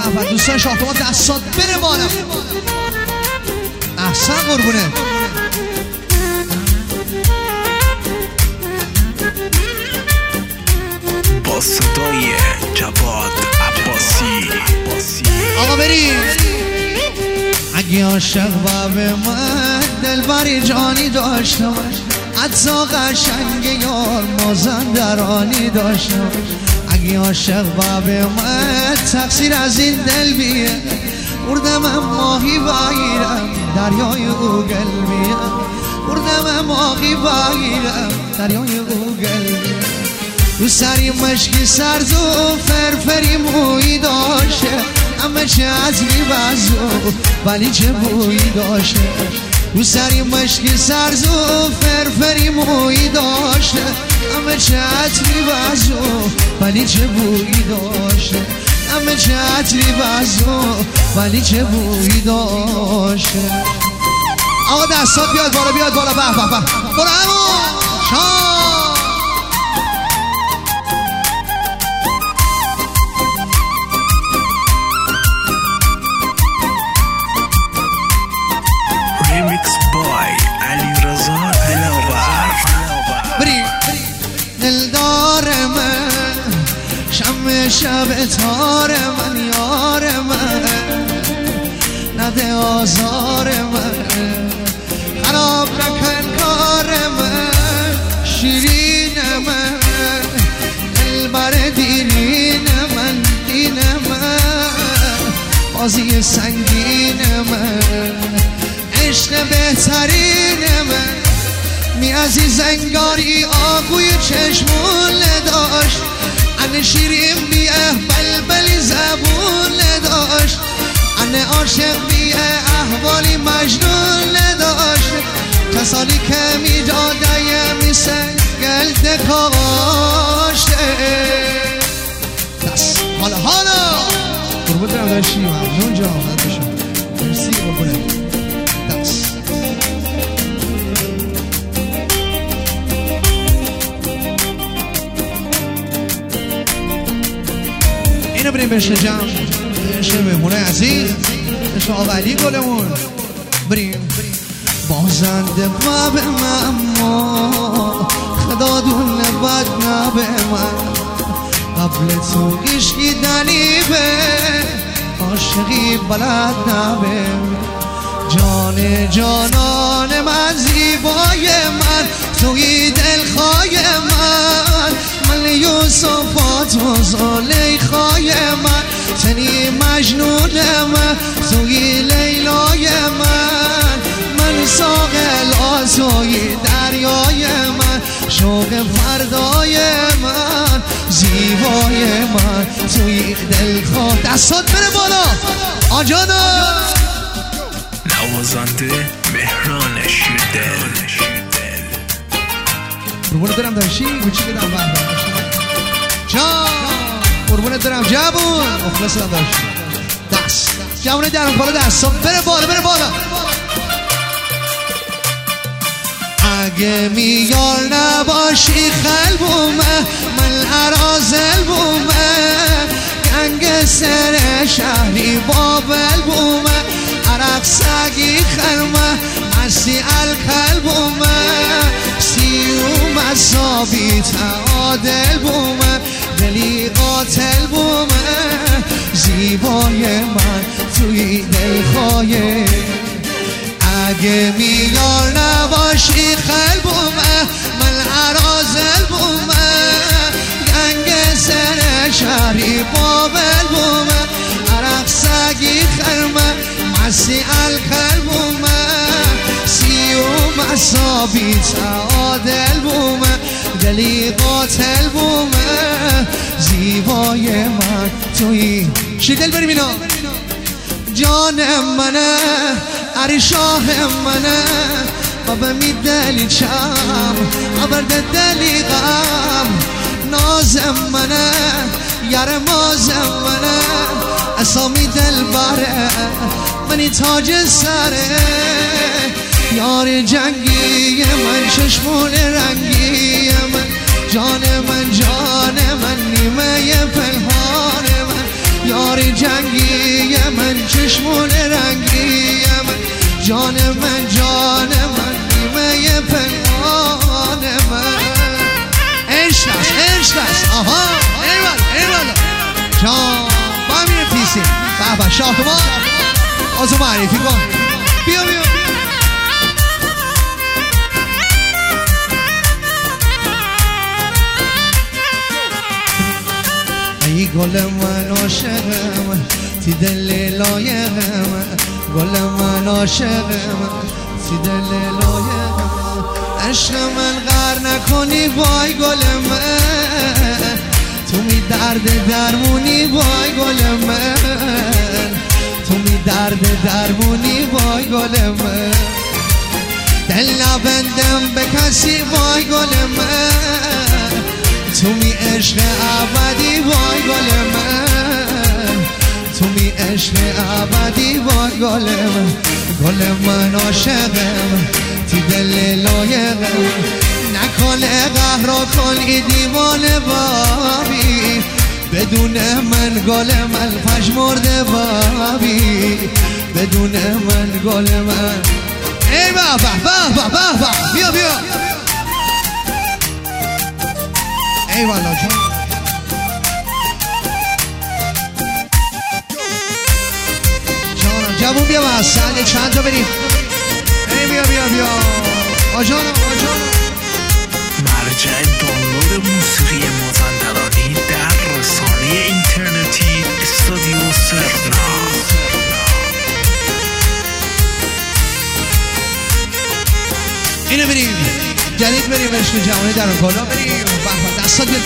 به دوستان شاهتما دستات بره بالا. احسن قربونه. با صدای جواد عباسی. آقا بریم. اگه عاشق به من دلبری جانی داشته باش، حتی قشنگ یار مازندرانی داشته باش. اگه عاشق به من تقصیر از این دل بیه، برده من ماهی بگیرم دریای او قلبیه، برده من ماهی بگیرم دریای او قلبیه. رو سری مشکی سرز و فرفری موی داشته، همه چه عطری بزو ولی چه بویی داشته. رو سری مشکی سرز و فرفری موی داشته، همه چه عطری بزو ولی چه بویی داشته. همه چه عطری بزو ولی چه بویی داشته. آقا دستات بیاد بالا، بیاد بالا. به به به برو همون شام. Remix by علی رضا دلاور. بریم. دلدار من شم شب تار من، یار من نده آزار من، خراب نکن کار من، شیرین من دلبر دیرین من، دین من بازی سنگین من، عشق بهترین من. می عزیز انگاری آقوی چشمون داشت، انه شیرین بیه بلبلی زبون داشت، انه عاشق بیه احوالی مجنون داشت. کسانی که می داده می سنگل دکاشته. دست حالا قربون درم داشتی مجنون جا آمد بشم. مرسی قربونه. دست اینو بریم بشه جمع، بشه مهمونه عزیز، بشه آقلی گلمون. بریم. بازنده و به من ما خدا دونه بد نبه من، قبل تو عشقی دنیبه عاشقی بلد نبه. جان جانان من، زیبای من، توی دلخواه من، من یوسفات و زلیخای من، تنی مجنون من، توی لیلای من، من ساقل آسوی دریای من، شوق فردای من، زیبای من، توی دلخواه. دستات بره بالا آجانا. نوازنده مهران شیردل. قربونت دارم داشتی گوچی بدم بند داشتی جان. قربونت دارم جوون مخلص دارم داشتی. دست جوونه درم بالا. دست بره بالا، بره بالا. اگه میار نباشی خلبومه، من ارازل بومه، گنگ سر شهری بابل بومه، عرق سگی خرمه، مستی الکل بومه، سیوم اصابی تعادل بومه، دلی قاتل بومه، زیبای من توی دلخواه. اگه میار نباشی خلبومه، من ارازل بومه، گنگ سر شهری بابل بومه، عرق سگی خرمه، مسی الکل بومه، سیوم اصابی تعادل بومه، دلی قاتل بومه، زیبای من توی چی دل بریم اینا. جان منه عری شاه منه، بابا می دلی چم آورده دلی غم، نازم منه یار مازم منه، اسامی دل باره منی تاج سره، یار جنگی من چشمون رنگی من، جان من نیمه پنهان من، یاری جنگی من چشمون رنگی من جان من جان من نیمه پنهان من عشق است آها ایوال جان با همین پیسی بابا شاهمان آزو معرفی کن بیا ای گل من عاشقم تی دل لایقم گل من عاشقم تی دل لایقم عشق من غر نکنی وای گل من تو می درد درمونی وای گل من تو می درد درمونی وای گل من دل نبندم به کسی وای گل من تو می عشق ابدی وای گل من تو می عشق ابدی وای گل من عاشقم تی دل لایقم نکن قهر کن ای دیوانه بابی بدون من گل من پژمرده بابی بدون من گل من ای بابا بیا ای والا جانم جوون بیا واسه چند تا بریم ای بیا آجانم مرجع دانلود موسیقی مازندرانی در رسانه اینترنتی استودیو سرنا. اینو بریم جدید بریم عشق جوانی در اون کلا بریم دستا بیاد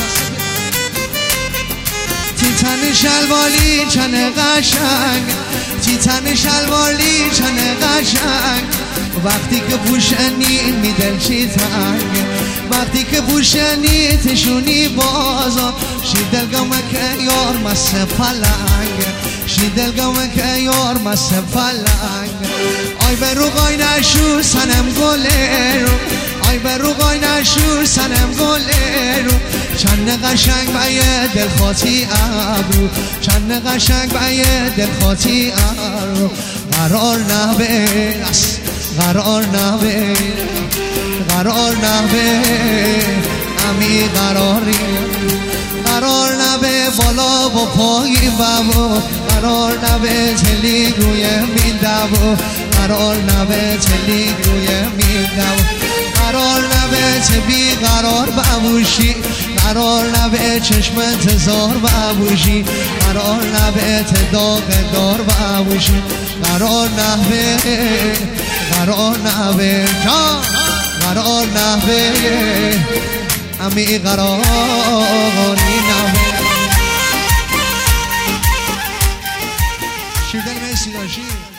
تیتن شلوالی چنه قشنگ تیتن شلوالی چنه قشنگ وقتی که پوشنی می دل چی تنگ وقتی که پوشنی تشونی بازا شی دلگمه که یار مست پلنگ شی دلگمه که یار مست پلنگ آی بروغای نشور سنم گله رو آی بروغای نشور سنم گله رو چند قشنگ بایه دل خاطی ابرو چند قشنگ بایه دل خاطی ابرو قرار نبه قرار نبه قرار نبه امی قرار نبه بالا و پایی بابو قرار نبه تلی روی میدبو قرار نبه تلی روی میدبو قرار نبه ته بی قرار بابوشی قرار نبه چشمت زار بابوشی قرار نبه ته داغ دار بابوشی قرار نبه قرار نبه قرار نبه امی قراری نبه شیردن مرسی داشی